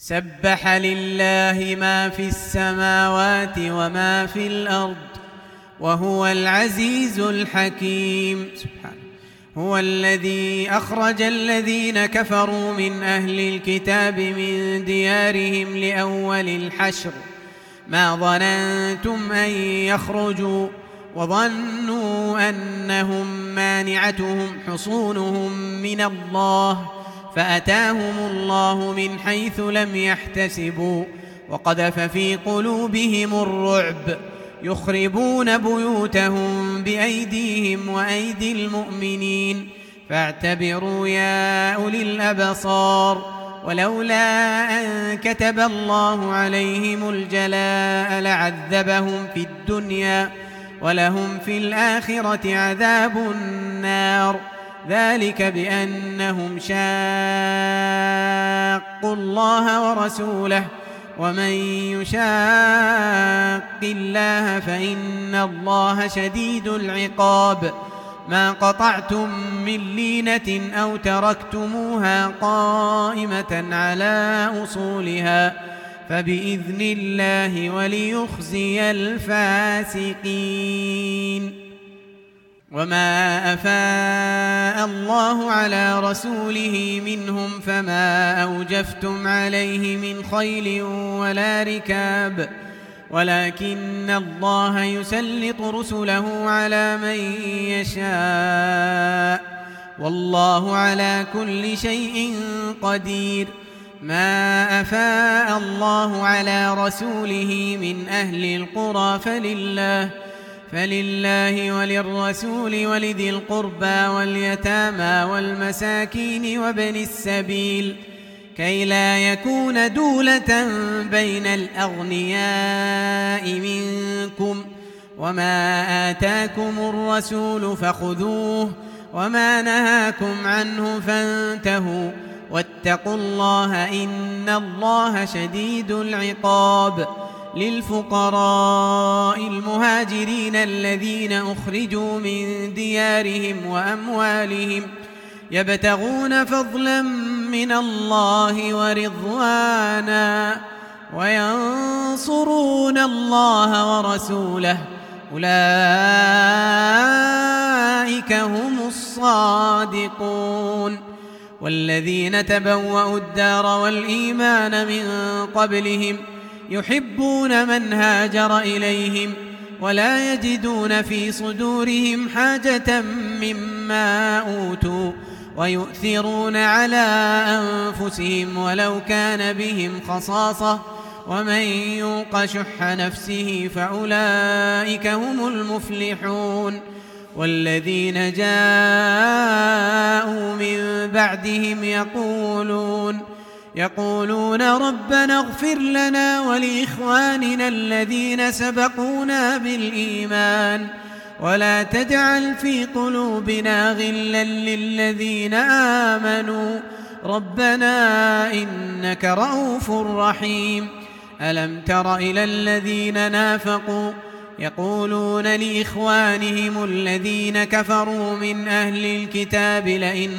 سبح لله ما في السماوات وما في الأرض وهو العزيز الحكيم. سبحانه. هو الذي أخرج الذين كفروا من أهل الكتاب من ديارهم لأول الحشر ما ظننتم أن يخرجوا وظنوا أنهم مانعتهم حصونهم من الله فأتاهم الله من حيث لم يحتسبوا وقذف في قلوبهم الرعب يخربون بيوتهم بأيديهم وأيدي المؤمنين فاعتبروا يا أولي الأبصار. ولولا أن كتب الله عليهم الجلاء لعذبهم في الدنيا ولهم في الآخرة عذاب النار ذلك بأنهم شاقوا الله ورسوله ومن يشاق الله فإن الله شديد العقاب. ما قطعتم من لينة أو تركتموها قائمة على أصولها فبإذن الله وليخزي الفاسقين. وما أفاء الله على رسوله منهم فما أوجفتم عليه من خيل ولا ركاب ولكن الله يسلط رسله على من يشاء والله على كل شيء قدير. ما أفاء الله على رسوله من أهل القرى فلله وللرسول ولذي القربى واليتامى والمساكين وابن السبيل كي لا يكون دولة بين الأغنياء منكم وما آتاكم الرسول فخذوه وما نهاكم عنه فانتهوا واتقوا الله إن الله شديد العقاب. للفقراء المهاجرين الذين أخرجوا من ديارهم وأموالهم يبتغون فضلا من الله ورضوانا وينصرون الله ورسوله أولئك هم الصادقون. والذين تبوأوا الدار والإيمان من قبلهم يحبون من هاجر إليهم ولا يجدون في صدورهم حاجة مما أوتوا ويؤثرون على أنفسهم ولو كان بهم خصاصة ومن يوق شح نفسه فأولئك هم المفلحون. والذين جاءوا من بعدهم يقولون ربنا اغفر لنا ولإخواننا الذين سبقونا بالإيمان ولا تجعل في قلوبنا غلا للذين آمنوا ربنا إنك رؤوف رحيم. ألم تر إلى الذين نافقوا يقولون لإخوانهم الذين كفروا من أهل الكتاب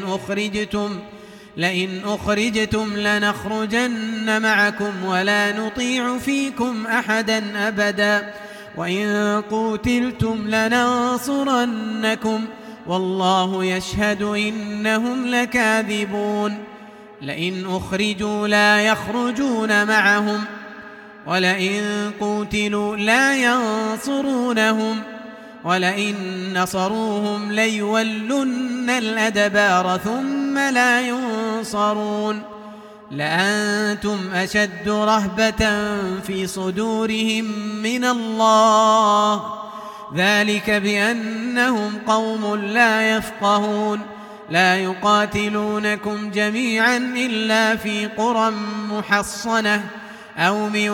لئن أخرجتم لنخرجن معكم ولا نطيع فيكم أحدا أبدا وإن قوتلتم لننصرنكم والله يشهد إنهم لكاذبون. لئن أخرجوا لا يخرجون معهم ولئن قوتلوا لا ينصرونهم ولئن نصروهم ليولن الأدبار ثم لا ينصرون. لأنتم أشد رهبة في صدورهم من الله ذلك بأنهم قوم لا يفقهون. لا يقاتلونكم جميعا إلا في قرى محصنة أو من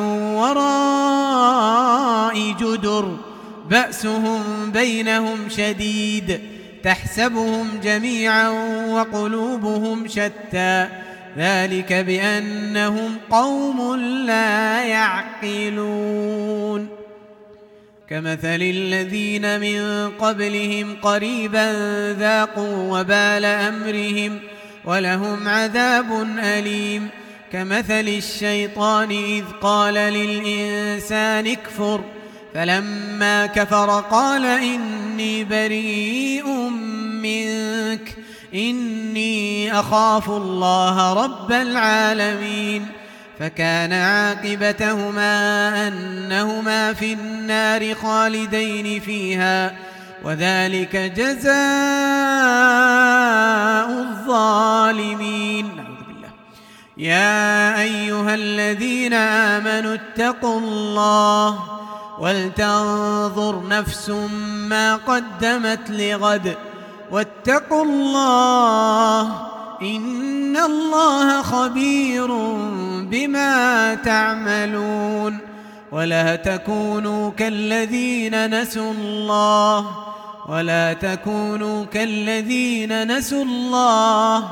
وراء جدر بأسهم بينهم شديد تحسبهم جميعا وقلوبهم شتى ذلك بأنهم قوم لا يعقلون. كمثل الذين من قبلهم قريبا ذاقوا وبال أمرهم ولهم عذاب أليم كمثل الشيطان إذ قال للإنسان اكفر فلما كفر قال إني بريء منك إني أخاف الله رب العالمين فكان عاقبتهما أنهما في النار خالدين فيها وذلك جزاء الظالمين. يا أيها الذين آمنوا اتقوا الله ولتنظر نفس ما قدمت لغد واتقوا الله إن الله خبير بما تعملون ولا تكونوا كالذين نسوا الله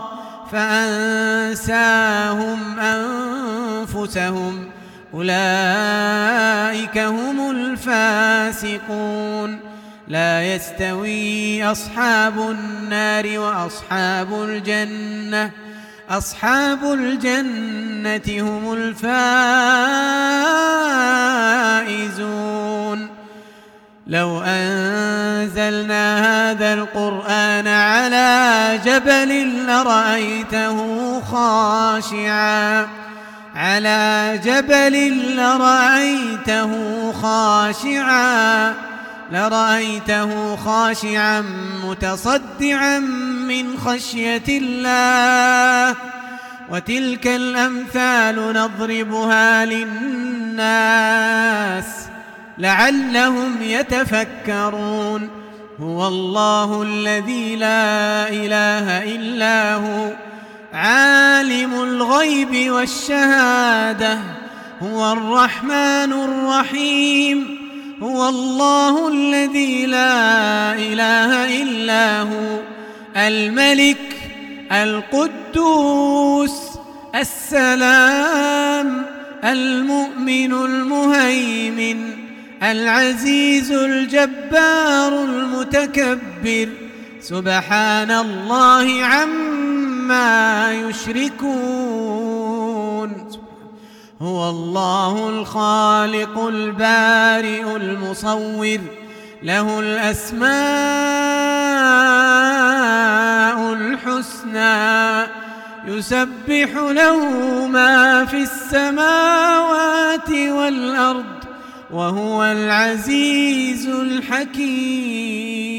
فأنساهم أنفسهم أولئك هم الفاسقون. لا يستوي أصحاب النار وأصحاب الجنة أصحاب الجنة هم الفائزون. لو أنزلنا هذا القرآن على جبل لرأيته خاشعا متصدعا من خشية الله وتلك الأمثال نضربها للناس لعلهم يتفكرون. هو الله الذي لا إله إلا هو عالم الغيب والشهادة هو الرحمن الرحيم. هو الله الذي لا إله إلا هو الملك القدوس السلام المؤمن المهيمن العزيز الجبار المتكبر سبحان الله عما يشركون. هو الله الخالق البارئ المصور له الأسماء الحسنى يسبح له ما في السماوات والأرض وهو العزيز الحكيم.